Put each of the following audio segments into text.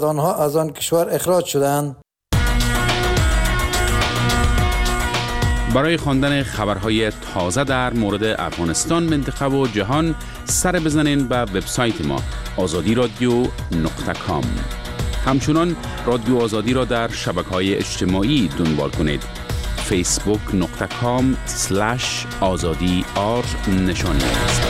آنها از آن کشور اخراج شدند. برای خواندن خبرهای تازه در مورد افغانستان، منطقه و جهان سر بزنین به وبسایت ما azadiradio.com. همچنان رادیو آزادی را در شبکه‌های اجتماعی دنبال کنید. facebook.com/azadi نشانی است.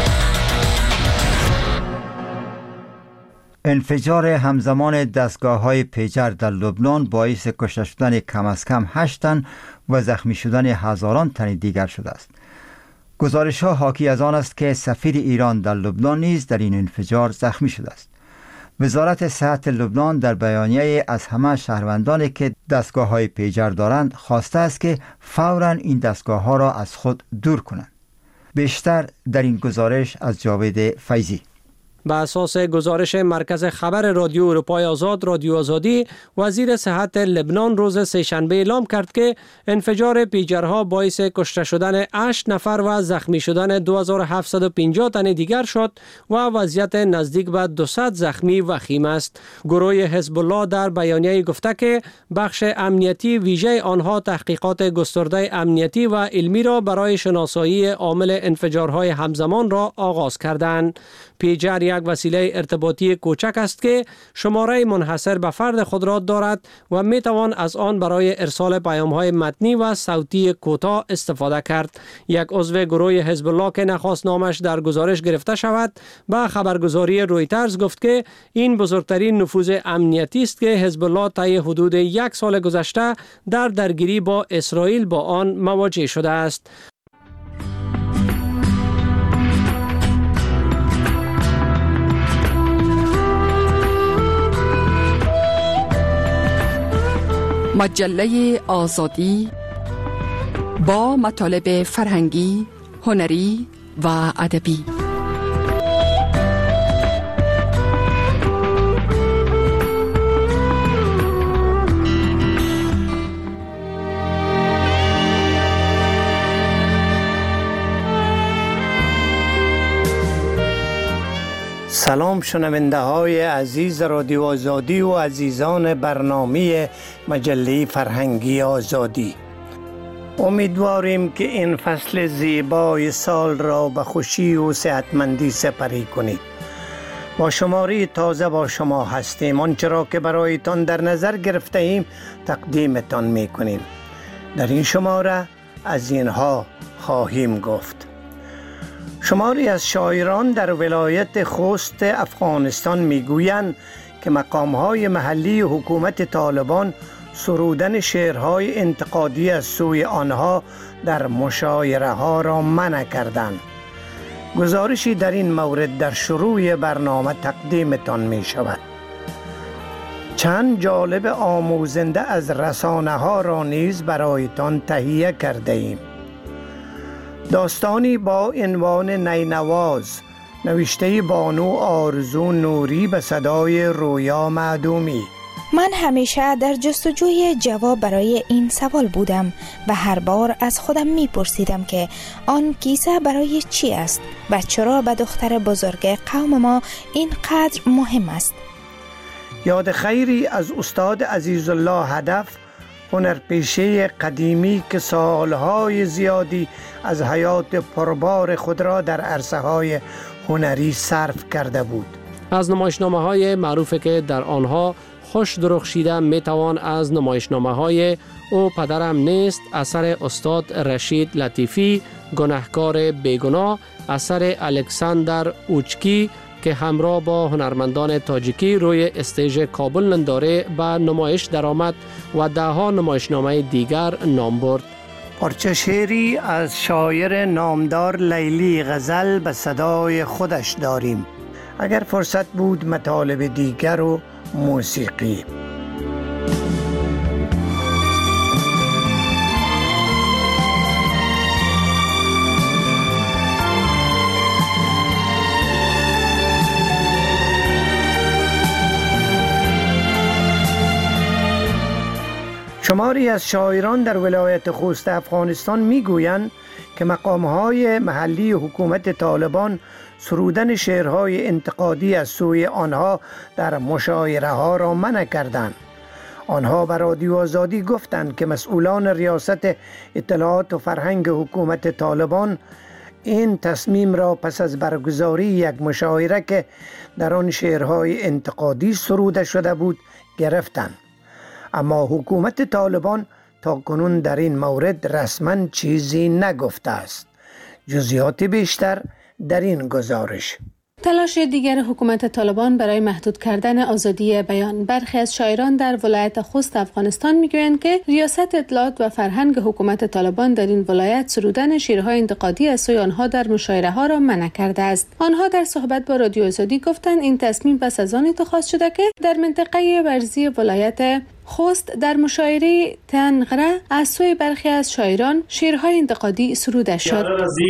انفجار همزمان دستگاه‌های پیجر در لبنان باعث کشته شدن کم از کم 8 تن و زخمی شدن هزاران تن دیگر شده است. گزارش‌ها حاکی از آن است که سفیر ایران در لبنان نیز در این انفجار زخمی شده است. وزارت صحت لبنان در بیانیه از همه شهروندانی که دستگاه‌های پیجر دارند خواسته است که فوراً این دستگاه‌ها را از خود دور کنند. بیشتر در این گزارش از جاوید فیضی. به اساس گزارش مرکز خبر رادیو اروپای آزاد رادیو آزادی، وزیر صحت لبنان روز سه‌شنبه اعلام کرد که انفجار پیجرها باعث کشته شدن 8 نفر و زخمی شدن 2750 تن دیگر شد و وضعیت نزدیک به 200 زخمی وخیم است. گروه حزب الله در بیانیه گفته که بخش امنیتی ویژه آنها تحقیقات گسترده امنیتی و علمی را برای شناسایی عامل انفجارهای همزمان را آغاز کردند. پیجر یک وسیله ارتباطی کوچک است که شماره منحصر به فرد خود را دارد و می توان از آن برای ارسال پیام‌های متنی و صوتی کوتاه استفاده کرد. یک عضو گروه حزب الله که نخواست نامش در گزارش گرفته شود، به خبرگزاری رویترز گفت که این بزرگترین نفوذ امنیتی است که حزب الله طی حدود 1 سال گذشته در درگیری با اسرائیل با آن مواجه شده است. مجله آزادی با مطالب فرهنگی، هنری و ادبی. سلام شنونده های عزیز رادیو آزادی و عزیزان برنامه مجله فرهنگی آزادی. امیدواریم که این فصل زیبای سال را به خوشی و صحتمندی سپری کنید. با شماره تازه با شما هستیم. آنچه را که برایتان در نظر گرفته ایم تقدیمتان می کنیم. در این شماره از اینها خواهیم گفت: شماری از شاعران در ولایت خوست افغانستان میگویند که مقام‌های محلی حکومت طالبان سرودن شعرهای انتقادی از سوی آنها در مشاعره‌ها را منع کردند. گزارشی در این مورد در شروع برنامه تقدیمتان می شود. چند جالب آموزنده از رسانه‌ها را نیز برایتان تهیه کرده ایم. داستانی با عنوان نینواز، نوشته بانو آرزو نوری به صدای رویا معدومی. من همیشه در جستجوی جواب برای این سوال بودم و هر بار از خودم میپرسیدم که آن کیسه برای چی است و چرا به دختر بزرگ قوم ما اینقدر مهم است. یاد خیری از استاد عزیزالله هدف، هنرپیشه قدیمی که سالهای زیادی از حیات پربار خود را در عرصه‌های هنری صرف کرده بود. از نمایشنامه‌های معروفی که در آنها خوش درخشیده میتوان از نمایشنامه‌های او پدرم نیست اثر استاد رشید لطیفی، گناهکار بیگناه اثر الکساندر اوچکی که همراه با هنرمندان تاجیکی روی استیج کابل ننداره به نمایش درآمد و ده‌ها نمایشنامه دیگر نام برد. پارچه شعری از شاعر نامدار لیلی غزل به صدای خودش داریم. اگر فرصت بود مطالب دیگر و موسیقی. شماری از شاعران در ولایت خوست افغانستان میگویند که مقام‌های محلی حکومت طالبان سرودن شعرهای انتقادی از سوی آنها در مشاعره ها را منع کردند. آنها به رادیو آزادی گفتند که مسئولان ریاست اطلاعات و فرهنگ حکومت طالبان این تصمیم را پس از برگزاری یک مشاعره که در آن شعرهای انتقادی سروده شده بود گرفتند. اما حکومت طالبان تا کنون در این مورد رسما چیزی نگفته است. جزئیات بیشتر در این گزارش. تلاش دیگر حکومت طالبان برای محدود کردن آزادی بیان. برخی از شاعران در ولایت خوست افغانستان میگویند که ریاست اطلاعات و فرهنگ حکومت طالبان در این ولایت سرودن شعرهای انتقادی از سوی آنها در مشاعره ها را منع کرده است. آنها در صحبت با رادیو آزادی گفتند این تصمیم پس از آن اتخاذ شده که در منطقه ورزی ولایت خوست در مشاعره تنغره از سوی برخی از شاعران شعرهای انتقادی سروده شد.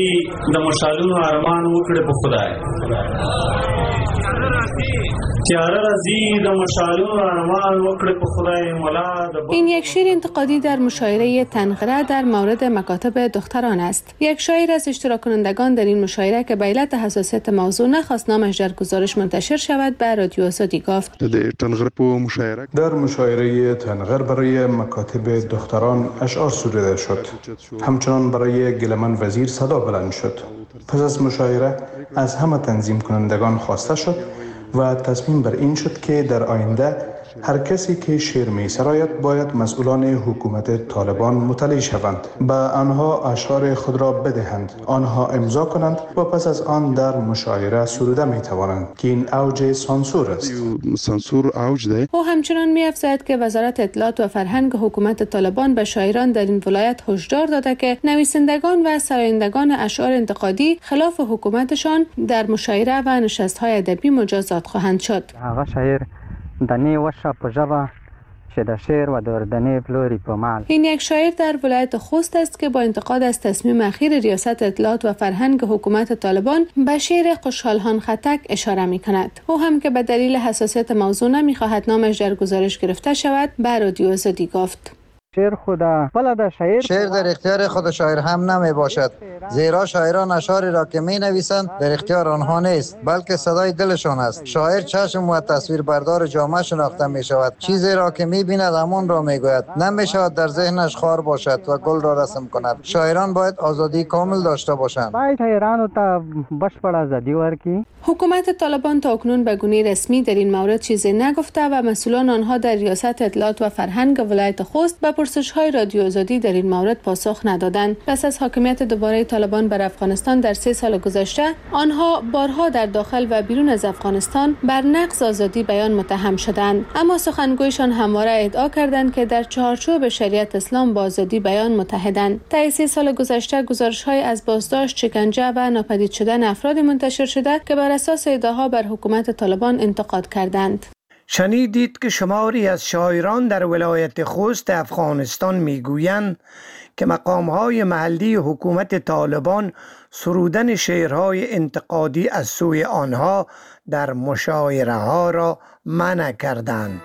این یک شعر انتقادی در مشاعره تنغره در مورد مکاتب دختران است. یک شاعر از اشتراک کنندگان در این مشاعره که به علت حساسیت موضوع نخواست نامش در گزارش منتشر شود به رادیو آزادی گفت. در مشاعره تنغر برای مکاتب دختران اشعار سروده شد. همچنان برای گلمن وزیر صدا بلند شد. پس از مشاعره از همه تنظیم کنندگان خواسته شد و تصمیم بر این شد که در آینده هر کسی که شعر می سراید باید مسئولان حکومت طالبان مطلع شوند، به آنها اشعار خود را بدهند، آنها امضا کنند و پس از آن در مشاعره سروده می توانند که این اوج سانسور است. سانسور اوج ده. او همچنان می افزاید که وزارت اطلاعات و فرهنگ حکومت طالبان به شاعران در این ولایت هشدار داده که نویسندگان و سرایندگان اشعار انتقادی خلاف حکومتشان در مشاعره و نشست‌های ادبی مجازات خواهند شد. این یک شاعر در ولایت خوست است که با انتقاد از تصمیم اخیر ریاست اطلاعات و فرهنگ حکومت طالبان به شعر خوشحالان خطک اشاره می کند. او هم که به دلیل حساسیت موضوع نمی خواهد نامش در گزارش گرفته شود به رادیو آزادی گفت. شعر در اختیار خود شاعر هم نمی باشد، زیرا شاعران اشعاری را که می نویسند در اختیار آنها نیست، بلکه صدای دلشان است. شاعر چشم و تصویر بردار جامعه شناخته می شود. چیزی را که می بیند همان را می گوید. نمی شود در ذهنش خار باشد و گل را رسم کند. شاعران باید آزادی کامل داشته باشند. حکومت طالبان تا اکنون به گونه رسمی در این مورد چیزی نگفته و مسئولان آنها در ریاست اطلاعات و فرهنگ ولایت خوست به پرسش‌های رادیو آزادی در این مورد پاسخ ندادند. پس از حاکمیت دوباره طالبان بر افغانستان در 3 سال گذشته، آنها بارها در داخل و بیرون از افغانستان بر نقض آزادی بیان متهم شدند، اما سخنگویشان همواره ادعا کردند که در چارچوب شریعت اسلام با آزادی بیان متحدند. طی 3 سال گذشته گزارش‌های از بازداشت، شکنجه و ناپدید شدن افراد منتشر شده که بر اساس ادعاها بر حکومت طالبان انتقاد کردند. شنیدید که شماری از شاعران در ولایت خوست افغانستان میگویند که مقام‌های محلی حکومت طالبان سرودن شعرهای انتقادی از سوی آنها در مشاعره‌ها را منع کردند.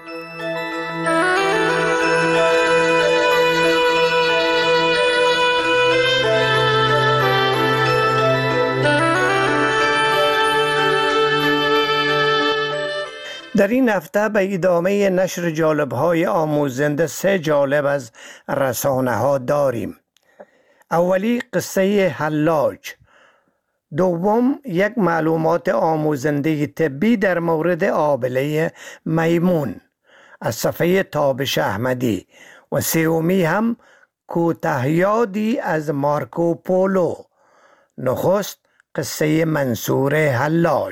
در این هفته به ادامه نشر جالب‌های آموزنده 3 جالب از رسانه‌ها داریم. اولی قصه حلاج، دوم یک معلومات آموزنده طبی در مورد آبله میمون از صفحه تابش احمدی و سومی هم کوتاه‌یادی از مارکو پولو. نخست قصه منصور حلاج.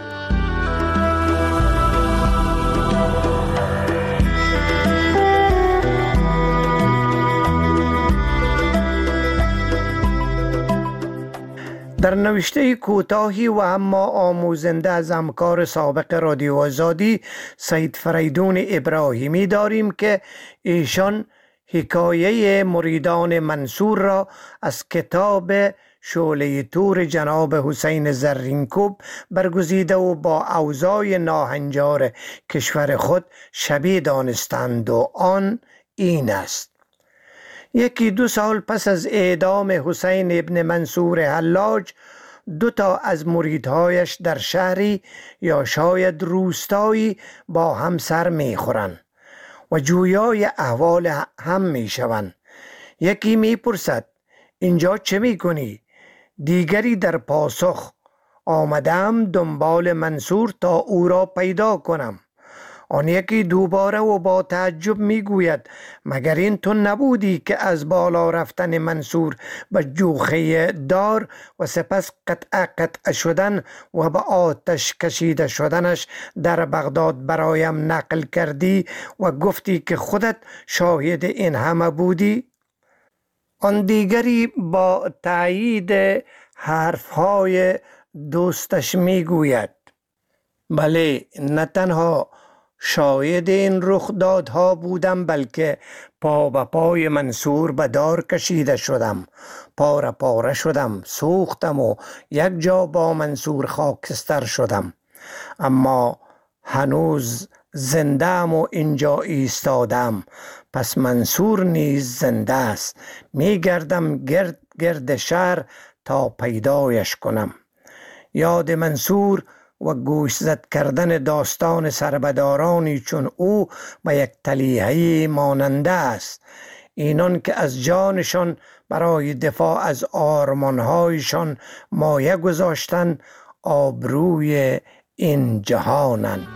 در نوشته کوتاهی و اما آموزنده از همکار سابق رادیو آزادی سید فریدون ابراهیمی داریم که ایشان حکایه مریدان منصور را از کتاب شعله تور جناب حسین زرینکوب برگزیده و با اوضاع ناهنجار کشور خود شبیه دانستند و آن این است: 1-2 سال پس از اعدام حسین ابن منصور حلاج، 2 از مریدهایش در شهری یا شاید روستایی با هم سر میخورند و جویای احوال هم میشوند. یکی میپرسد اینجا چه میکنی؟ دیگری در پاسخ آمدم دنبال منصور تا او را پیدا کنم. آن یکی دوباره و با تعجب میگوید مگر این تو نبودی که از بالا رفتن منصور به جوخه دار و سپس قطع شدن و به آتش کشیده شدنش در بغداد برایم نقل کردی و گفتی که خودت شاهد این همه بودی؟ آن دیگری با تایید حرفهای دوستش میگوید بله، نه تنها شاهد این رخدادها بودم بلکه پا به پای منصور به دار کشیده شدم، پاره پاره شدم، سوختم و یک جا با منصور خاکستر شدم، اما هنوز زنده‌ام و اینجا ایستادم. پس منصور نیز زنده است. میگردم گرد شهر تا پیدایش کنم. یاد منصور و گوشزد کردن داستان سربدارانی چون او به یک تلیحه ماننده است. اینان که از جانشان برای دفاع از آرمانهایشان مایه گذاشتن آبروی این جهانند.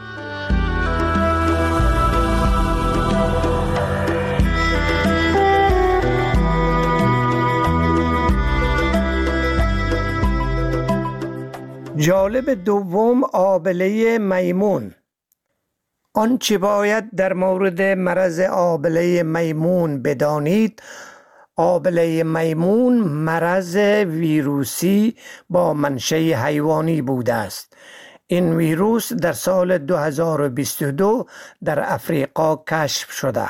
جالب دوم، آبله میمون. آنچه باید در مورد مرض آبله میمون بدانید: آبله میمون مرض ویروسی با منشأ حیوانی بوده است. این ویروس در سال 2022 در افریقا کشف شده،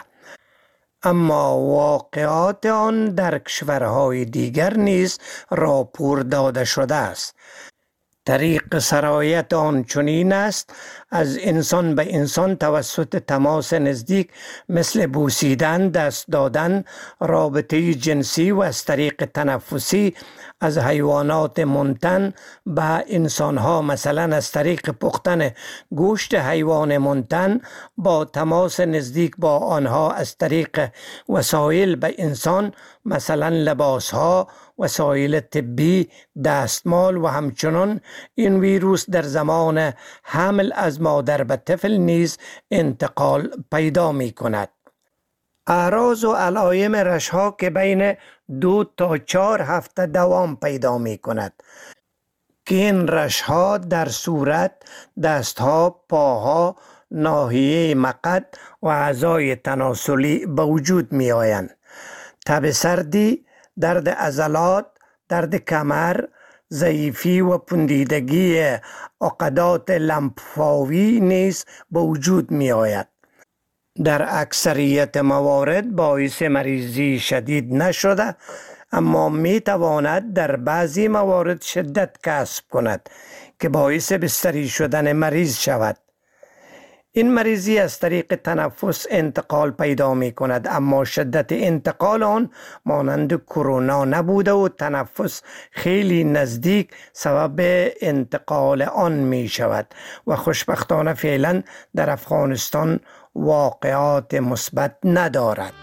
اما واقعات آن در کشورهای دیگر نیز راپور داده شده است. طریق سرایت آن چنین است: از انسان به انسان توسط تماس نزدیک مثل بوسیدن، دست دادن، رابطه جنسی و از طریق تنفسی از حیوانات منتن به انسانها، مثلا از طریق پختن گوشت حیوان منتن، با تماس نزدیک با آنها از طریق وسایل به انسان، مثلا لباسها، وسایل طبی، دستمال و همچنان این ویروس در زمان حمل از مادر به طفل نیز انتقال پیدا می کند. اعراض و علائم رشها که بین 2 تا 4 هفته دوام پیدا می کند که این رشها در صورت، دستها، پاها، ناحیه مقعد و اعضای تناسلی به وجود می آیند. تب سردی، درد عضلات، درد کمر، ضعیفی و پوندیدگی عقدات لمفاوی نیز به وجود می آید. در اکثریت موارد باعث مریضی شدید نشده، اما می تواند در بعضی موارد شدت کسب کند که باعث بستری شدن مریض شود. این مریضی از طریق تنفس انتقال پیدا می کند، اما شدت انتقال آن مانند کرونا نبوده و تنفس خیلی نزدیک سبب انتقال آن می شود و خوشبختانه فعلا در افغانستان واقعات مثبت ندارد.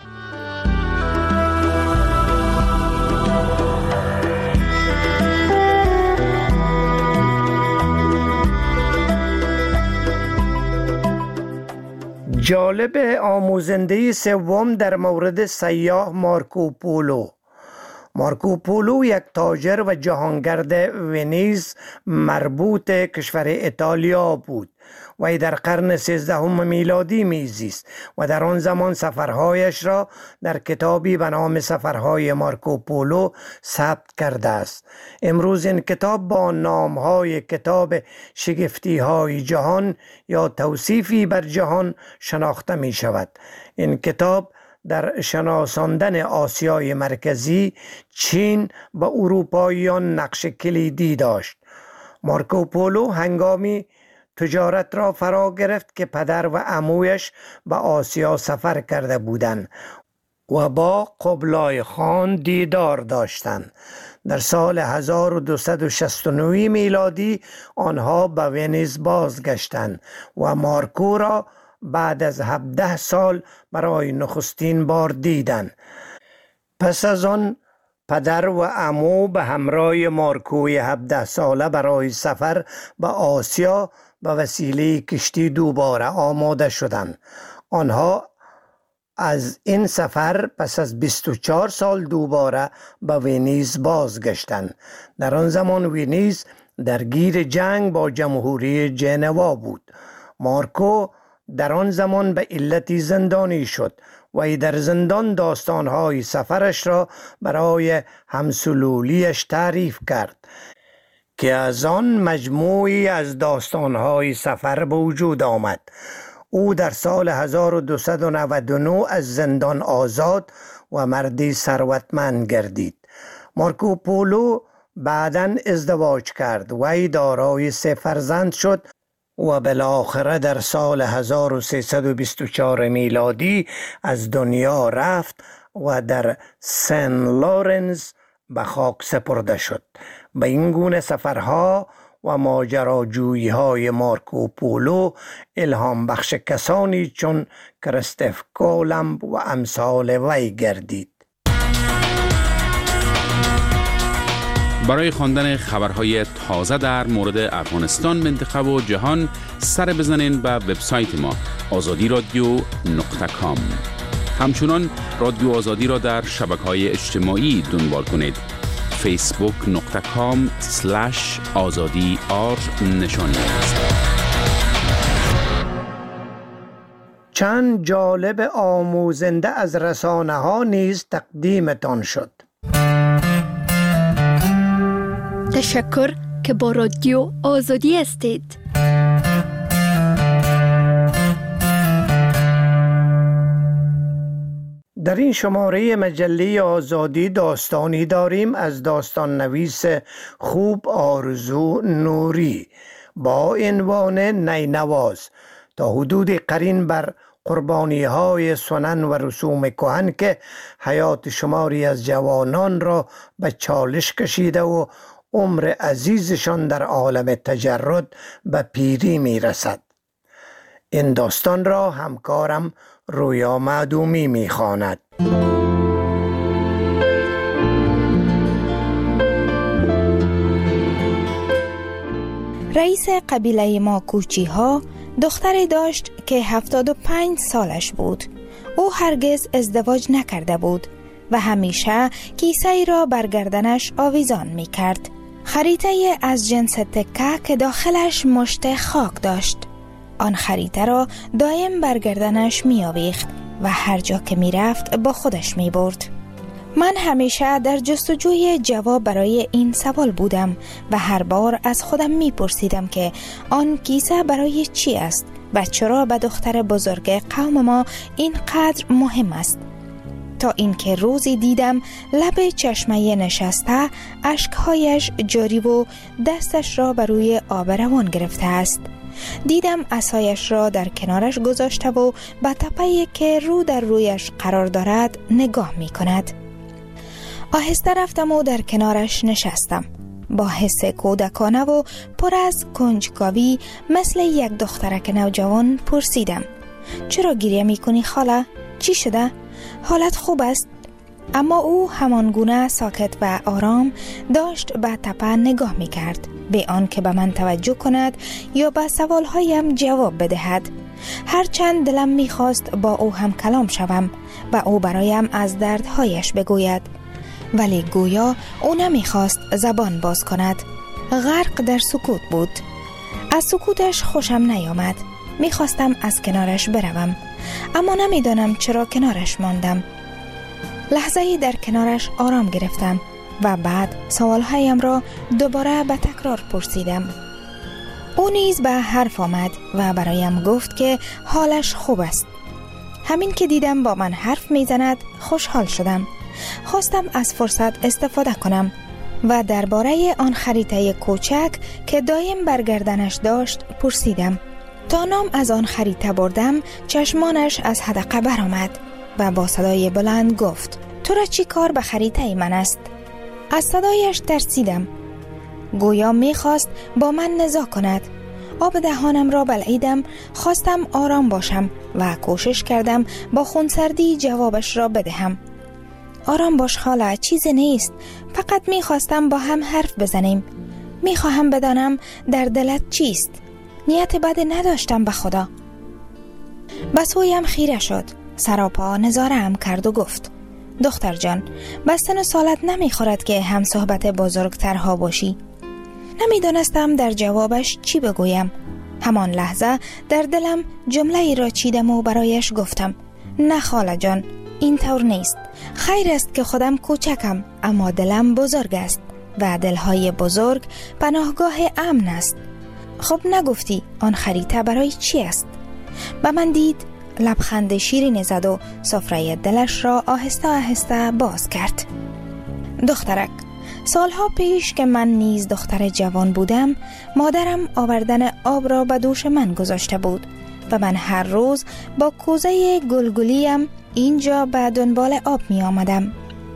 جالب آموزنده سوم در مورد سیاح مارکوپولو. مارکوپولو یک تاجر و جهانگرد ونیز مربوط کشور ایتالیا بود. وی در قرن 13 میلادی میزیست و در آن زمان سفرهایش را در کتابی به نام سفرهای مارکوپولو ثبت کرده است. امروز این کتاب با نامهای کتاب شگفتیهای جهان یا توصیفی بر جهان شناخته می شود. این کتاب در شناساندن آسیای مرکزی، چین و اروپاییان نقش کلیدی داشت. مارکوپولو هنگامی تجارت را فرا گرفت که پدر و عمویش به آسیا سفر کرده بودند و با قبلای خان دیدار داشتند. در سال 1269 میلادی آنها به ونیز بازگشتند و مارکو را بعد از 17 سال برای نخستین بار دیدند. پس از آن پدر و عمو به همراه مارکوی 17 ساله برای سفر به آسیا به وسیله کشتی دوباره آماده شدند. آنها از این سفر پس از 24 سال دوباره به ونیز بازگشتند. در آن زمان ونیز درگیر جنگ با جمهوری ژنوا بود. مارکو در آن زمان به علتی زندانی شد و ای در زندان داستانهای سفرش را برای همسلولیش تعریف کرد که از آن مجموعی از داستانهای سفر به وجود آمد. او در سال 1299 از زندان آزاد و مردی ثروتمند گردید. مارکو پولو بعداً ازدواج کرد و ای دارای 3 فرزند شد و بالاخره در سال 1324 میلادی از دنیا رفت و در سن لورنس به خاک سپرده شد. به این گونه سفرها و ماجراجویی های مارکو پولو الهام بخش کسانی چون کریستوف کولمب و امثال وی گردید. برای خواندن خبرهای تازه در مورد افغانستان، منطقه و جهان سر بزنین به وبسایت ما azadi.radio.com. همچنان رادیو آزادی را در شبکه‌های اجتماعی دنبال کنید. facebook.com/azadi نشانی است. چند جالب آموزنده از رسانه ها نیز تقدیمتان شد. تشکر که با رادیو آزادی هستید. در این شماره مجله آزادی داستانی داریم از داستان نویس خوب آرزو نوری با عنوان نینواز. تا حدود قرین بر قربانی های سنن و رسوم کهن که حیات شماری از جوانان را به چالش کشیده و عمر عزیزشان در عالم تجرد به پیری می رسد. این داستان را همکارم رویا معدومی می خواند. رئیس قبیله ما کوچی ها دختری داشت که 75 سالش بود. او هرگز ازدواج نکرده بود و همیشه کیسه ای را بر گردنش آویزان می کرد. خریطه از جنس تکه که داخلش مشت خاک داشت. آن خریطه را دایم بر گردنش می آویخت و هر جا که می رفت با خودش می برد. من همیشه در جستجوی جواب برای این سوال بودم و هر بار از خودم می پرسیدم که آن کیسه برای چی است و چرا به دختر بزرگ قوم ما اینقدر مهم است. تا اینکه روزی دیدم لب چشمه نشسته، اشکهایش جاری و دستش را بر روی آب روان گرفته است. دیدم عصایش را در کنارش گذاشته و به تپه‌ای که رو در رویش قرار دارد نگاه می کند. آهسته رفتم و در کنارش نشستم. با حس کودکانه و پر از کنجکاوی مثل یک دخترک نوجوان پرسیدم: چرا گریه می کنی خاله؟ چی شده؟ حالت خوب است؟ اما او همانگونه ساکت و آرام داشت به تپه نگاه می کرد، به آن که به من توجه کند یا به سوالهایم جواب بدهد. هرچند دلم می خواست با او هم کلام شوم و او برایم از دردهایش بگوید، ولی گویا او نمی خواست زبان باز کند. غرق در سکوت بود. از سکوتش خوشم نیامد. می خواستم از کنارش بروم، اما نمیدانم چرا کنارش ماندم. لحظه‌ای در کنارش آرام گرفتم و بعد سوالهایم را دوباره به تکرار پرسیدم. او نیز به حرف آمد و برایم گفت که حالش خوب است. همین که دیدم با من حرف میزند خوشحال شدم. خواستم از فرصت استفاده کنم و درباره آن خریطه کوچک که دایم بر گردنش داشت پرسیدم. تا نام از آن خریطه بردم چشمانش از حدقه برآمد و با صدای بلند گفت: تو را چی کار به خریطه من است؟ از صدایش ترسیدم. گویا میخواست با من نزاع کند. آب دهانم را بلعیدم، خواستم آرام باشم و کوشش کردم با خونسردی جوابش را بدهم. آرام باش خاله، چیزی نیست. فقط میخواستم با هم حرف بزنیم. میخواهم بدانم در دلت چیست. نیت بد نداشتم به خدا. به سویم خیره شد. سراپا نظاره‌ام کرد و گفت: دختر جان، بستن سالت نمیخورد که هم صحبت بزرگترها باشی. نمیدانستم در جوابش چی بگویم. همان لحظه در دلم جمله ای را چیدم و برایش گفتم: نه خاله جان، این طور نیست. خیر است که خودم کوچکم، اما دلم بزرگ است و دلهای بزرگ پناهگاه امن است. خب نگفتی آن خریطه برای چی است؟ به من دید، لبخند شیرین زد و سفره دلش را آهسته آهسته باز کرد. دخترک، سالها پیش که من نیز دختر جوان بودم، مادرم آوردن آب را به دوش من گذاشته بود و من هر روز با کوزه گلگلیم اینجا به دنبال آب می آمدم.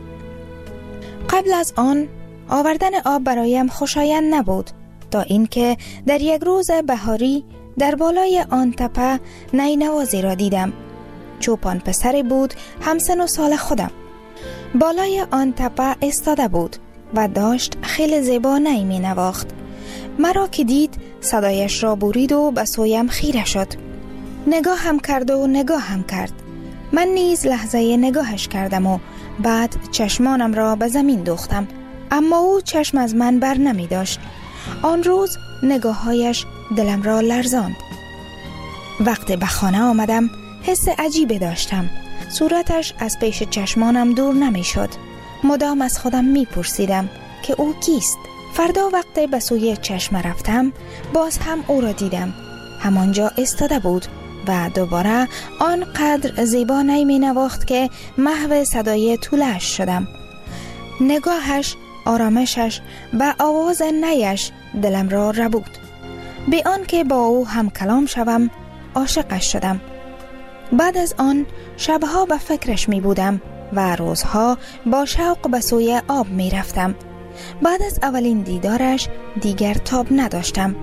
قبل از آن آوردن آب برایم خوشایند نبود، تا اینکه در یک روز بهاری در بالای آن تپه نینوازی را دیدم. چوپان پسری بود همسن و سال خودم. بالای آن تپه ایستاده بود و داشت خیلی زیبا نی می نواخت. مرا که دید صدایش را برید و به سویم خیره شد. نگاه هم کرد و نگاه هم کرد. من نیز لحظه نگاهش کردم و بعد چشمانم را به زمین دوختم، اما او چشم از من بر نمی داشت. آن روز نگاههایش دلم را لرزاند. وقتی به خانه آمدم حس عجیبی داشتم. صورتش از پیش چشمانم دور نمی شد. مدام از خودم می پرسیدم که او کیست؟ فردا وقتی به سوی چشم رفتم باز هم او را دیدم. همانجا ایستاده بود و دوباره آنقدر زیبا نی می نواخت که محو صدای طولش شدم. نگاهش، آرامشش و آواز نیش دلم را ربود. به آن که با او هم کلام شوم عاشقش شدم. بعد از آن شبها به فکرش می بودم و روزها با شوق به سوی آب می رفتم. بعد از اولین دیدارش دیگر تاب نداشتم.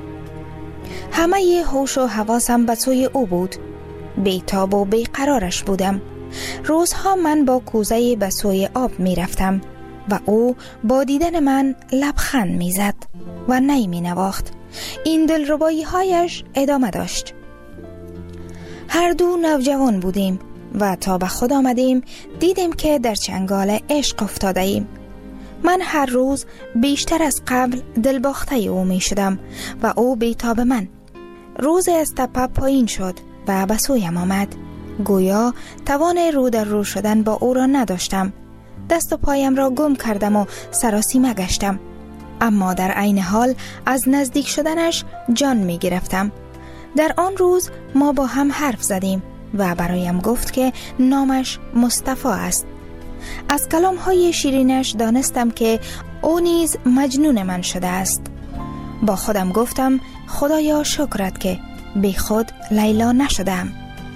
همه هوش و حواسم به سوی او بود. بی‌تاب و بی‌قرارش بودم. روزها من با کوزه به سوی آب می رفتم و او با دیدن من لبخند می زد و نی می نواخت. این دلربایی هایش ادامه داشت. هر دو نوجوان بودیم و تا به خود آمدیم دیدیم که در چنگال عشق افتاده ایم. من هر روز بیشتر از قبل دلباخته او می شدم و او بی‌تاب من. روز از تپه پایین شد و به سویم آمد. گویا توان رو در رو شدن با او را نداشتم. دست و پایم را گم کردم و سراسیمه گشتم، اما در عین حال از نزدیک شدنش جان می گرفتم. در آن روز ما با هم حرف زدیم و برایم گفت که نامش مصطفی است. از کلام‌های شیرینش دانستم که او نیز مجنون من شده است. با خودم گفتم خدایا شکرت که بی خود لیلا نشدم.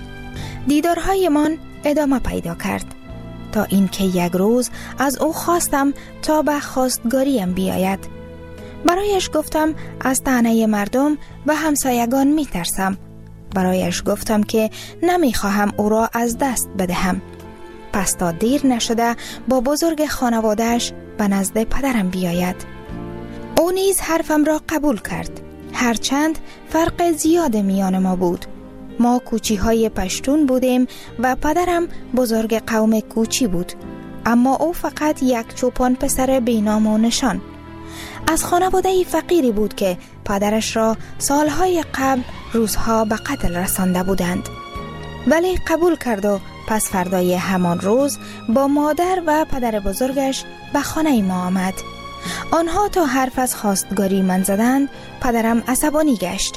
دیدارهای من ادامه پیدا کرد تا اینکه یک روز از او خواستم تا به خواستگاریم بیاید. برایش گفتم از طعنه مردم و همسایگان می ترسم. برایش گفتم که نمی خواهم او را از دست بدهم. پس تا دیر نشده با بزرگ خانوادهش به نزد پدرم بیاید. او نیز حرفم را قبول کرد. هرچند فرق زیاد میان ما بود. ما کوچی های پشتون بودیم و پدرم بزرگ قوم کوچی بود، اما او فقط یک چوپان پسر بینام و نشان. از خانواده فقیری بود که پدرش را سالهای قبل روزها به قتل رسانده بودند، ولی قبول کرد و پس فردای همان روز با مادر و پدر بزرگش به خانه ما آمد. آنها تا حرف از خواستگاری من زدند پدرم عصبانی گشت،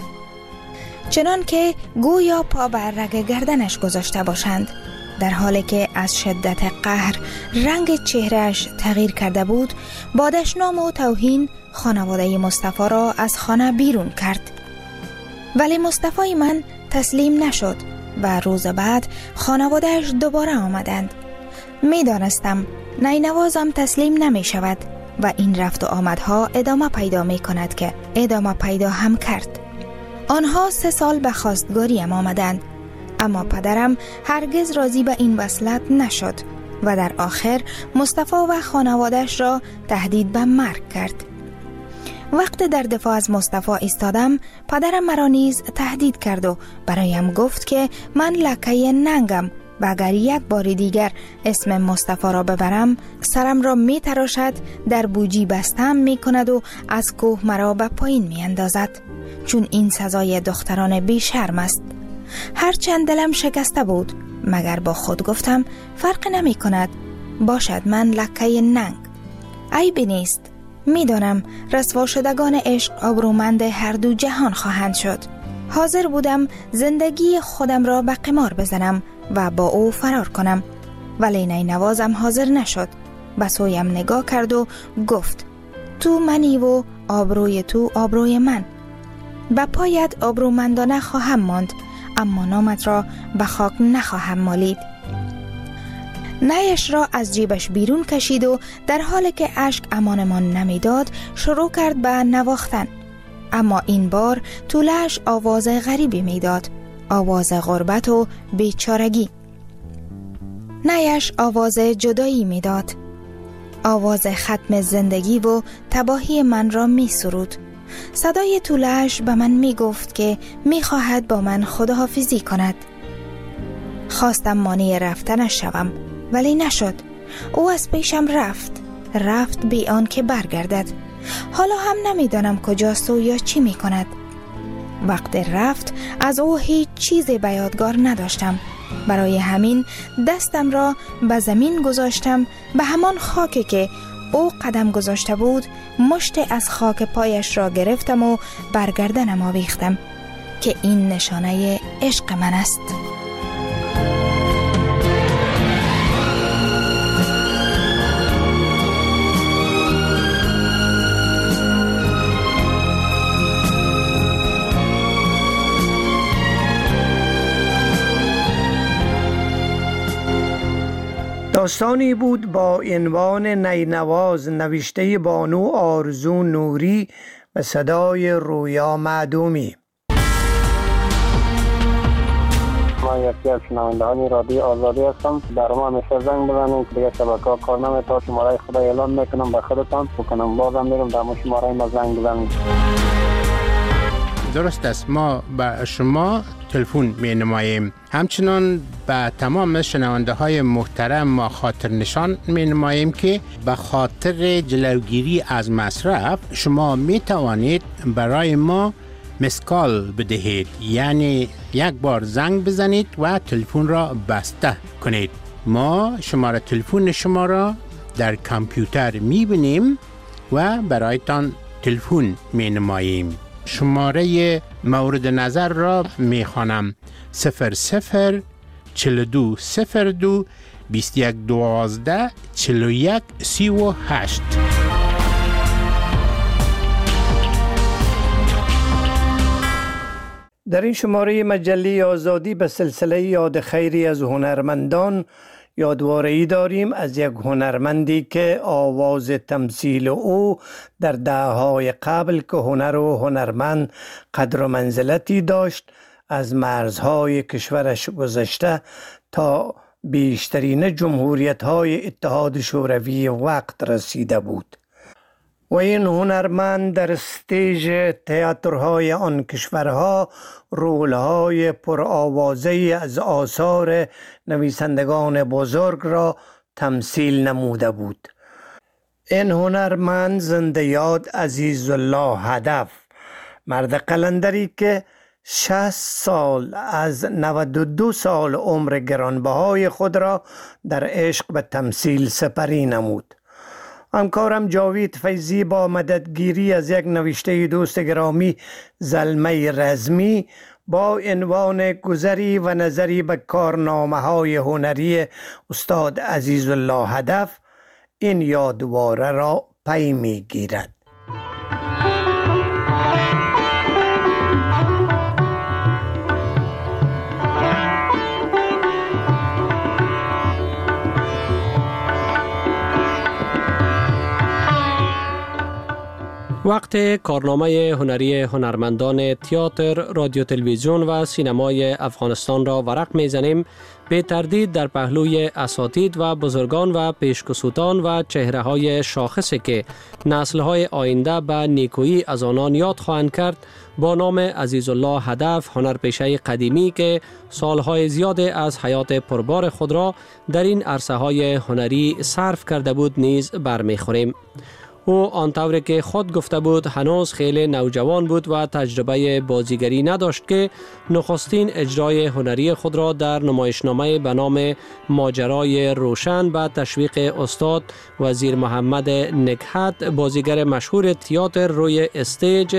چنان که گویا پا بر رگ گردنش گذاشته باشند، در حالی که از شدت قهر رنگ چهرهش تغییر کرده بود. با دشنام و توهین خانواده مصطفی را از خانه بیرون کرد. ولی مصطفی من تسلیم نشد و روز بعد خانوادهش دوباره آمدند. می دانستم نینوازم تسلیم نمی شود، و این رفت و آمدها ادامه پیدا می کند که ادامه پیدا هم کرد. آنها 3 سال به خواستگاریم آمدند، اما پدرم هرگز راضی به این وصلت نشد و در آخر مصطفی و خانوادش را تهدید به مرگ کرد. وقت در دفاع از مصطفی ایستادم، پدرم مرا نیز تهدید کرد و برایم گفت که من لکه ننگم و اگر یک بار دیگر اسم مصطفی را ببرم سرم را می تراشد، در بوجی بستم می کند و از کوه مرا به پایین می اندازد، چون این سزای دختران بی شرم است. هرچند دلم شکسته بود، مگر با خود گفتم فرق نمی کند، باشد من لکه ننگ، عیبی نیست. می دانم رسوا شدگان عشق آبرومند هر دو جهان خواهند شد. حاضر بودم زندگی خودم را به قمار بزنم و با او فرار کنم، ولی نینوازم حاضر نشد. به سویم نگاه کرد و گفت تو منی و آبروی تو آبروی من. به پایت آبرومندانه خواهم ماند، اما نامت را به خاک نخواهم مالید. نیش را از جیبش بیرون کشید و در حالی که اشک امانمان نمیداد شروع کرد به نواختن، اما این بار طولش آواز غریبی میداد، آواز غربت و بیچارگی. نیش آواز جدایی میداد، آواز ختم زندگی و تباهی من را می سرود. صدای طولش به من می گفت که می خواهد با من خداحافظی کند. خواستم مانع رفتنش شوم، ولی نشد. او از پیشم رفت بی آن که برگردد. حالا هم نمیدانم کجاست و یا چی می کند. وقت رفت از او هیچ چیزی به یادگار نداشتم. برای همین دستم را به زمین گذاشتم، به همان خاکی که او قدم گذاشته بود مشت از خاک پایش را گرفتم و برگردنم آویختم که این نشانه عشق من است. داستانی بود با عنوان نینواز نوشته بانو آرزو نوری و صدای رویا معدومی. ما یکی از شنوندگان رادیو آزادی هستم. در ما همیشه زنگ بزنید، دیگه شبکه‌ها کار نمی‌کنه. شماره خدا اعلام میکنم به خودتان بکنم، بازم میگم در شماره ما زنگ بزنید. درست است، ما به شما تلفن می نماییم. همچنان به تمام شنونده های محترم ما خاطر نشان می نماییم که به خاطر جلوگیری از مصرف شما می توانید برای ما مسکال بدهید، یعنی یک بار زنگ بزنید و تلفن را بسته کنید. ما شماره تلفن شما را در کامپیوتر می بینیم و برایتان تلفن می نماییم. شماره مورد نظر را می خوانم: 00 42 02 21 12 41 38. در این شماره مجله آزادی به سلسله یاد خیری از هنرمندان یادواره‌ای داریم از یک هنرمندی که آواز تمثیل او در دهه‌های قبل که هنر و هنرمند قدر و منزلتی داشت از مرزهای کشورش گذشته تا بیشترین جمهوریت‌های اتحاد شوروی وقت رسیده بود و این هنرمند در استیج تئاترهای آن کشورها رولهای پرآوازه‌ای از آثار نویسندگان بزرگ را تمثیل نموده بود. این هنرمند زنده یاد عزیزالله هدف، مرد قلندری که 60 سال از 92 سال عمر گرانبهای خود را در عشق به تمثیل سپری نمود. همکارم جاوید فیضی با مددگیری از یک نوشته دوست گرامی زلمه رزمی با عنوان گذری و نظری به کارنامه‌های هنری استاد عزیزالله هدف این یادواره را پی می‌گیرد. وقت کارنامه هنری هنرمندان تئاتر، رادیو تلویزیون و سینمای افغانستان را ورق می‌زنیم، به تردید در پهلوی اساتید و بزرگان و پیشکسوتان و چهره‌های شاخصی که نسل‌های آینده به نیکویی از آنان یاد خواهند کرد، با نام عزیزالله هدف، هنرپیشه قدیمی که سالهای زیاد از حیات پربار خود را در این عرصه‌های هنری صرف کرده بود نیز برمیخوریم. او آنطوری که خود گفته بود هنوز خیلی نوجوان بود و تجربه بازیگری نداشت که نخستین اجرای هنری خود را در نمایشنامه به نام ماجرای روشن به تشویق استاد وزیر محمد نکهت، بازیگر مشهور تئاتر روی استیج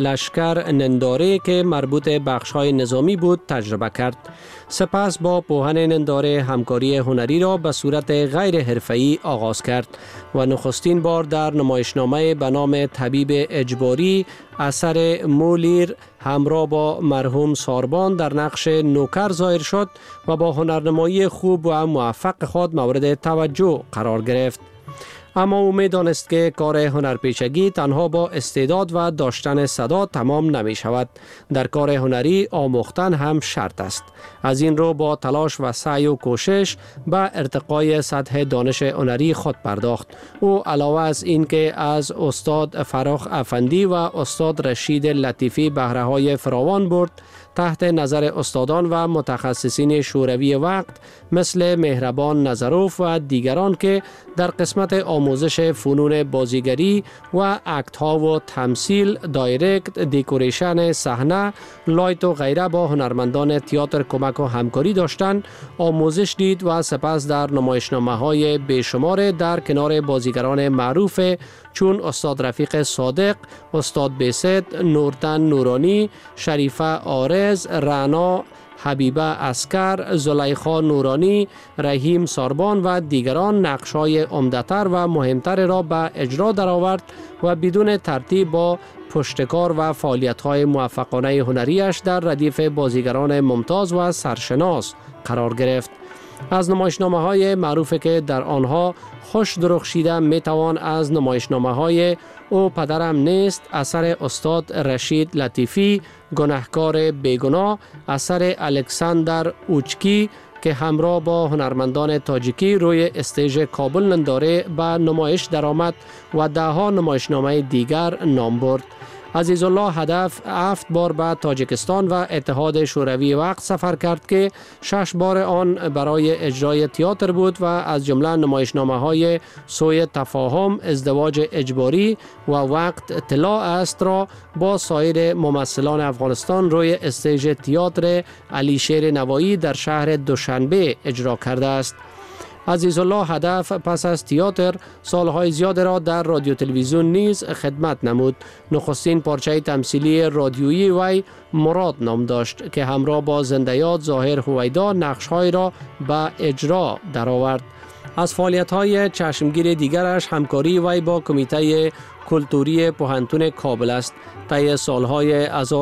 لشکر ننداره که مربوط بخش‌های نظامی بود تجربه کرد. سپس با پوهن ننداره همکاری هنری را به صورت غیر حرفه‌ای آغاز کرد و نخستین بار در نمایشنامه به نام طبیب اجباری اثر مولیر همراه با مرحوم ساربان در نقش نوکر ظاهر شد و با هنرنمایی خوب و موفق خود مورد توجه قرار گرفت. اما او می دانست که کار هنرپیشگی تنها با استعداد و داشتن صدا تمام نمی شود. در کار هنری آموختن هم شرط است. از این رو با تلاش و سعی و کوشش به ارتقای سطح دانش هنری خود پرداخت. او علاوه از این که از استاد فراخ افندی و استاد رشید لطیفی بهره‌های فراوان برد، تحت نظر استادان و متخصصین شوروی وقت مثل مهربان نظروف و دیگران که در قسمت آموزش فنون بازیگری و اکت ها و تمثیل، دایرکت، دکوریشن صحنه، لایت و غیره با هنرمندان تئاتر کمک و همکاری داشتند، آموزش دید و سپس در نمایشنامه های بیشمار در کنار بازیگران معروف چون استاد رفیق صادق، استاد بیست، نورتن نورانی، شریفه آرز، رعنا حبیبه اسکر، زلیخا نورانی، رحیم ساربان و دیگران نقش‌های عمده‌تر و مهمتر را به اجرا درآورد و بدون ترتیب با پشتکار و فعالیت‌های موفقانه هنریش در ردیف بازیگران ممتاز و سرشناس قرار گرفت. از نمایشنامه‌های معروفی که در آنها خوش درخشیده میتوان از نمایشنامه‌های او پدرم نیست، اثر استاد رشید لطیفی، گناهکار بیگناه، اثر الکساندر اوچکی که همراه با هنرمندان تاجیکی روی استیج کابل ننداره به نمایش درآمد و ده‌ها نمایشنامه دیگر نام برد. عزیزالله هدف 7 بار به تاجیکستان و اتحاد شوروی وقت سفر کرد که 6 بار آن برای اجرای تئاتر بود و از جمله نمایشنامه‌های سوی تفاهم، ازدواج اجباری و وقت طلا است را با سایر ممثلان افغانستان روی استیج تئاتر علیشیر نوایی در شهر دوشنبه اجرا کرده است. عزیزالله هدف پس از تئاتر سالهای زیاد را در رادیو تلویزیون نیز خدمت نمود. نخستین پارچه تمثیلی رادیویی وی مراد نام داشت که همراه با زنده‌یاد ظاهر هویدا نقش‌های را به اجرا درآورد. از فعالیت‌های چشمگیر دیگرش همکاری وی با کمیته کلتوری پوهنتون کابل است. طی سالهای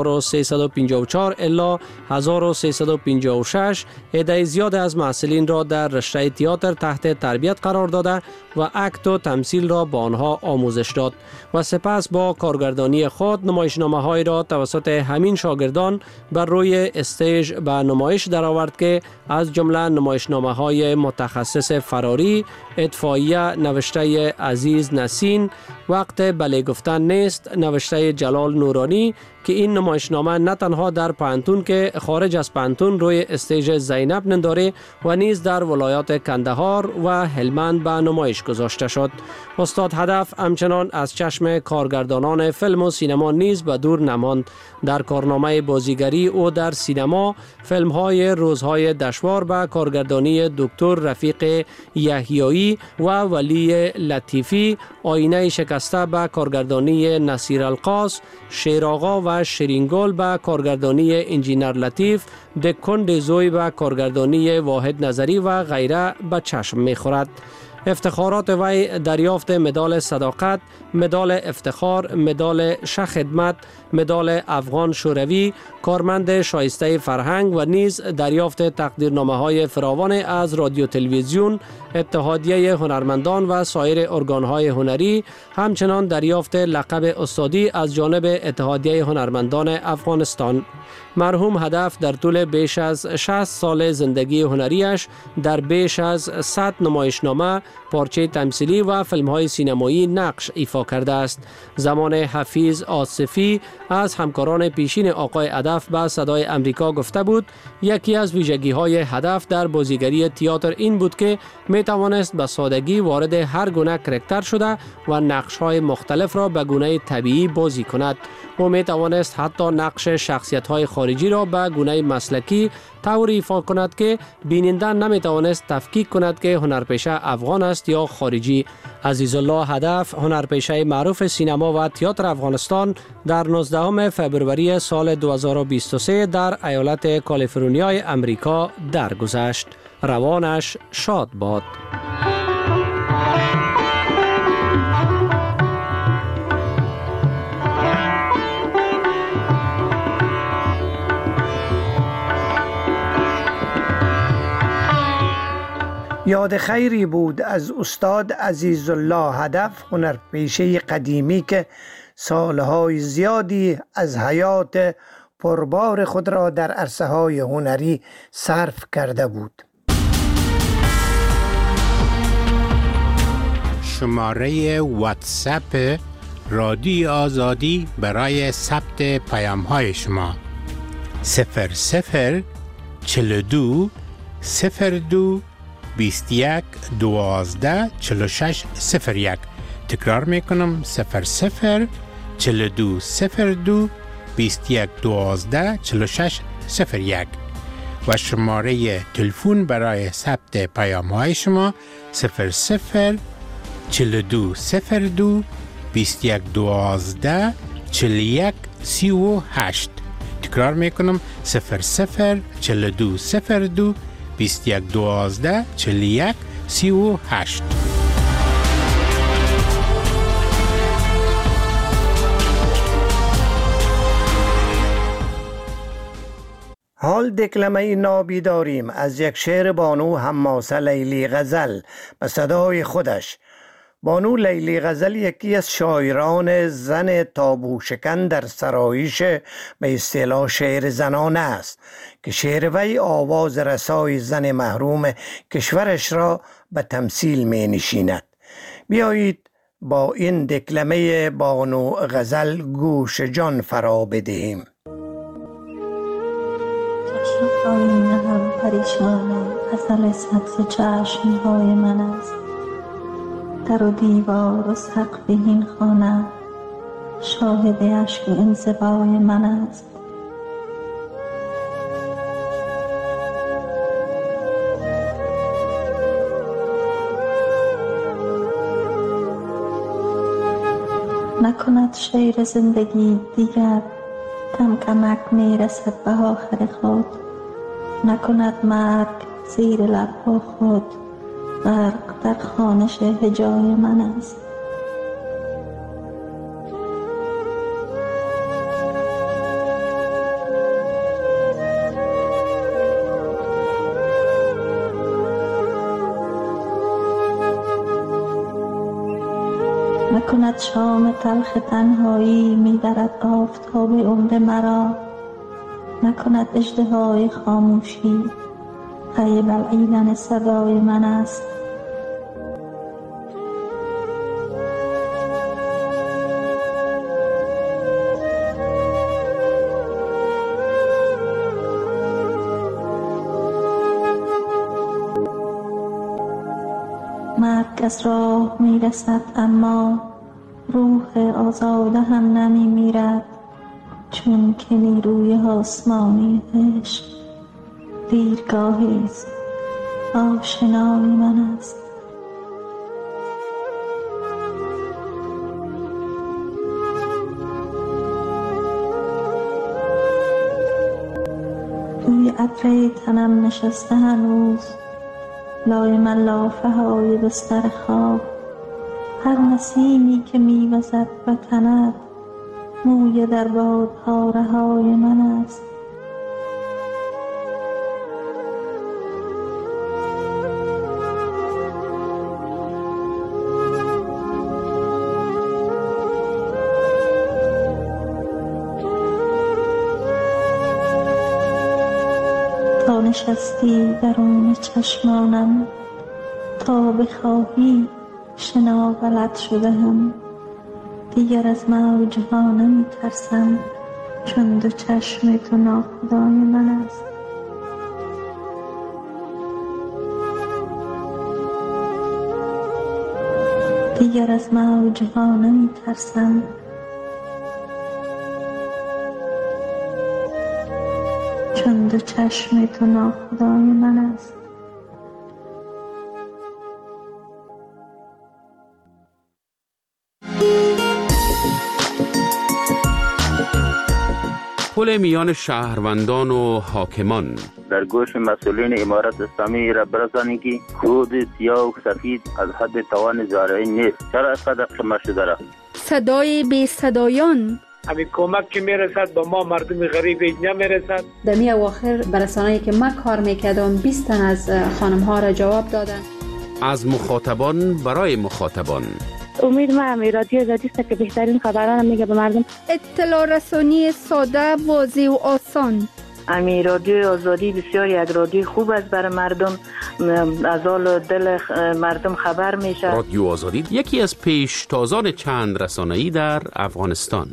1354 الی 1356 عده زیاد از محصلین را در رشته تئاتر تحت تربیت قرار داده و اکت و تمثیل را با آنها آموزش داد و سپس با کارگردانی خود نمایشنامه‌های را توسط همین شاگردان بر روی استیج به نمایش درآورد که از جمله نمایشنامه‌های متخصص فراری، اطفائیه نوشته عزیز نسین، وقت بله گفتن نیست نوشته جلال نورانی که این نمایشنامه نه تنها در پانتون که خارج از پانتون روی استیج زینب ننداره و نیز در ولایات کندهار و هلمند به نمایش گذاشته شد. استاد هدف همچنان از چشم کارگردانان فیلم و سینما نیز به دور نماند. در کارنامه بازیگری او در سینما فیلم‌های روزهای دشوار به کارگردانی دکتر رفیق یحیایی و ولی لطیفی، آینه شکسته به کارگردانی نصیر القاس، شیراغا و شیرینگل به کارگردانی انجینر لطیف، دکن زوی به کارگردانی واحد نظری و غیره به چشم می‌خورد. افتخارات وی دریافت مدال صداقت، مدال افتخار، مدال شه خدمت، مدال افغان شوروی، کارمند شایسته فرهنگ و نیز دریافت تقدیرنامه‌های فراوان از رادیو تلویزیون، اتحادیه هنرمندان و سایر ارگان‌های هنری، همچنان دریافت لقب استادی از جانب اتحادیه هنرمندان افغانستان. مرحوم هدف در طول بیش از 60 سال زندگی هنریش در بیش از 100 نمایشنامه، پارچه تمثیلی و فیلم‌های سینمایی نقش ایفا کرده است. زمان حفیظ آصفی از همکاران پیشین آقای هدف به صدای امریکا گفته بود یکی از ویژگی‌های هدف در بازیگری تئاتر این بود که می‌توانست به سادگی وارد هر گونه کاراکتر شده و نقش‌های مختلف را به گونه طبیعی بازی کند. او می‌توانست حتی نقش شخصیت‌های خارجی را به گونه مسلکی طوری ایفا کند که بیننده نمی‌توانست تفکیک کند که هنرپیشه افغان است یا خارجی. عزیزالله هدف، هنرپیشه معروف سینما و تئاتر افغانستان، در 19 فوریه سال 2023 در ایالت کالیفرنیای امریکا درگذشت. روانش شاد باد. یاد خیری بود از استاد عزیزالله هدف، هنرپیشه قدیمی که سالهای زیادی از حیات پربار خود را در عرصه‌های هنری صرف کرده بود. شماره واتساپ رادیو آزادی برای ثبت پیام‌های شما 00 42 02 21 12 46 01. تکرار میکنم 00 42 02 21 12 46 01 و شماره تلفن برای ثبت پیام های شما 00 42 02 21 12 41 38. تکرار میکنم 00 42 02 21 12 41 38. حال دکلمه نابی داریم از یک شعر بانو حماسه لیلی غزل به صدای خودش. بانو لیلی غزل یکی از شاعران زن تابو شکن در سرایش به اصطلاح شعر زنانه است که شعر وی آواز رسای زن محروم کشورش را به تمثیل می نشیند. بیایید با این دکلمه بانو غزل گوش جان فرا بدهیم. چشم‌های هم پریشانه غزل سبز چشم‌های من است. در و دیوار و سقف این خانه شاهد اشک و انزوای من است. نکند شیر زندگی دیگر کم کمک میرسد به آخر خود. نکند مرگ زیر لبها خود غرق در خوانش هجای من است. نکند شام تلخ تنهایی می‌درد آفتاب عمر مرا. نکند اژدهای خاموشی پی بلعیدن صدای من است. مرگ از راه میرسد اما روح آزاده هم نمی میرد، چون که نیروی آسمانی عشق دیرگاهی است آشنای من است. روی عطر تنم نشسته هنوز لایم لافه های بستر خواب، هر نسیمی که میوزد و تند، موی در بادها رهای من است. تا نشستی درون چشمانم، تا بخواهی شنا بلد شده هم. دیگر از موج ها نمی ترسم، چون دو چشم تو ناخدای من است. دیگر از موج ها نمی ترسم، چون دو چشم تو ناخدای من است. پل میان شهروندان و حاکمان. در گوش مسئولین امارت اسلامی را برسانید که کود سیاه و سفید از حد توان زارعی نیست. چرا اینقدر قمه شده را؟ صدای بی صدایان. همین کمک که میرسد به ما مردم غریب نمیرسد. در می اواخر برسانه‌ای که من کار میکردم 20 تن از خانم ها را جواب دادن. از مخاطبان برای مخاطبان. امید ما هم رادیو آزادی است که بهترین خبران میگه به مردم. اطلاع رسانی ساده، واضح و آسان. امی رادیو آزادی بسیار یک رادیو خوب است برای مردم، از حال دل مردم خبر میشه. رادیو آزادی یکی از پیشتازان چند رسانه‌ای در افغانستان.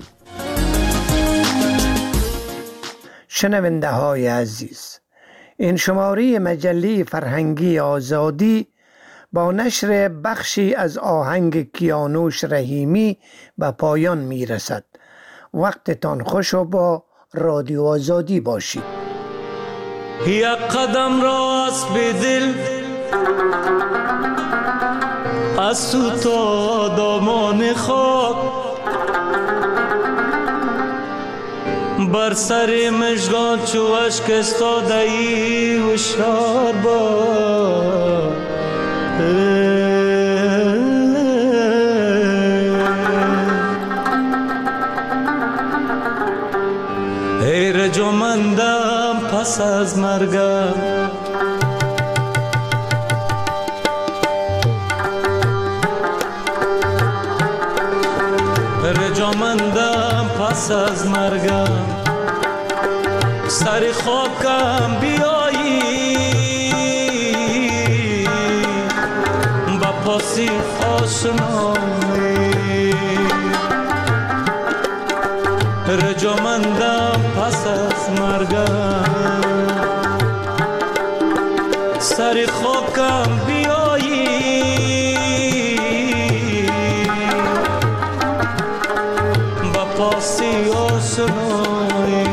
شنونده های عزیز، این شماره مجله فرهنگی آزادی با نشر بخشی از آهنگ کیانوش رحیمی به پایان می رسد. وقتتان خوش و با رادیو آزادی باشید. یک قدم راست به دل از تو تا دامان خاک، بر سر مژگان چو اشک استاده ای هوشیار باش. ای رجامندم پس از مرگم، رجامندم پس از مرگم، سر خاکم بیایی با پاسی آشنایی. رجامندم پس از مرگم، سر خاکم بیایی با پاسی آشنایی.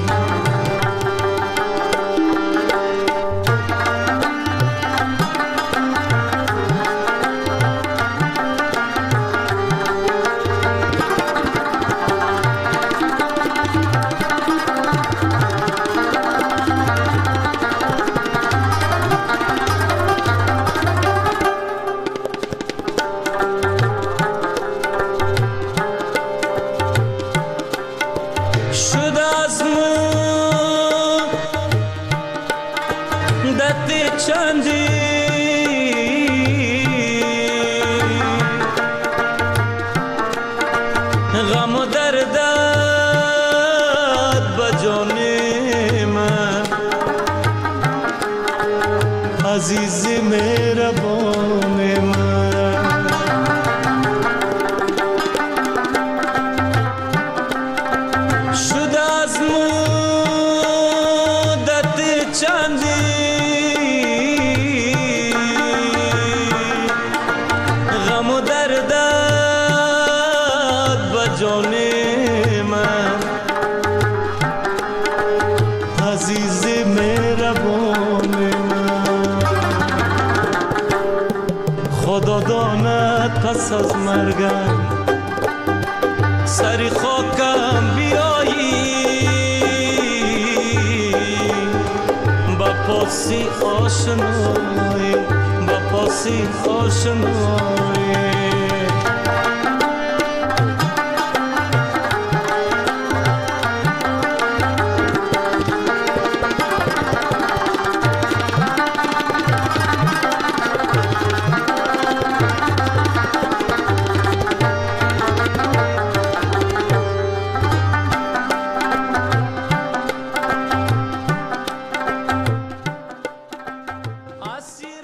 عزیز مهربان من، شد از مدت چندی غم و دردت به جان من، عزیز مهربان خدا داند پس از مرگم، سری خاکم بیایی با پاسی آشنایی. کسی آشنا